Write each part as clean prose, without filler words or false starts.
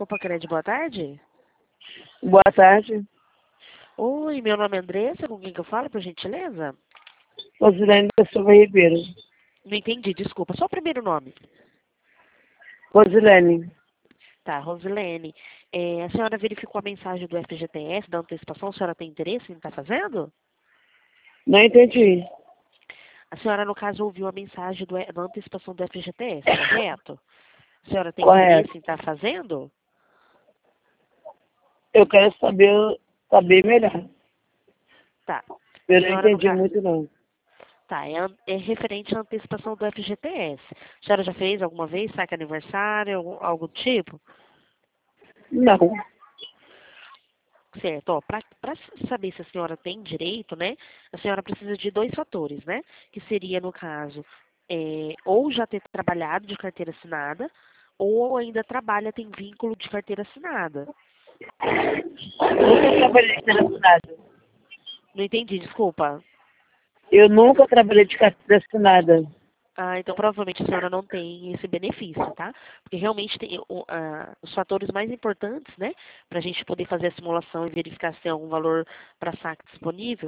Copa Cred, boa tarde. Boa tarde. Oi, meu nome é Andressa, com quem que eu falo, por gentileza? Rosilene da Silva Ribeiro. Não entendi, desculpa. Só o primeiro nome. Rosilene. Tá, Rosilene. A senhora verificou a mensagem do FGTS, da antecipação? A senhora tem interesse em estar fazendo? Não entendi. A senhora, no caso, ouviu a mensagem da antecipação do FGTS, correto? A senhora tem Correto. interesse em estar fazendo? Eu quero saber melhor. Tá. Eu A não senhora, no entendi caso... muito, não. Tá, é referente à antecipação do FGTS. A senhora já fez alguma vez saque aniversário, algo do tipo? Não. Certo, ó, para saber se a senhora tem direito, né, a senhora precisa de 2 fatores, né, que seria, no caso, ou já ter trabalhado de carteira assinada, ou ainda trabalha, tem vínculo de carteira assinada. Nunca trabalhei de carteira assinada. Não entendi, desculpa. Eu nunca trabalhei de carteira assinada. Ah, então provavelmente a senhora não tem esse benefício, tá? Porque realmente tem os fatores mais importantes, né, para a gente poder fazer a simulação e verificar se tem algum valor para saque disponível,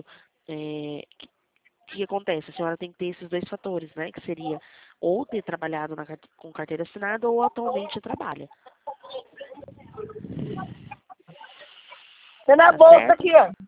o que acontece? A senhora tem que ter esses 2 fatores, né? Que seria ou ter trabalhado com carteira assinada ou atualmente trabalha. Tá na Tá bolsa certo? aqui, ó.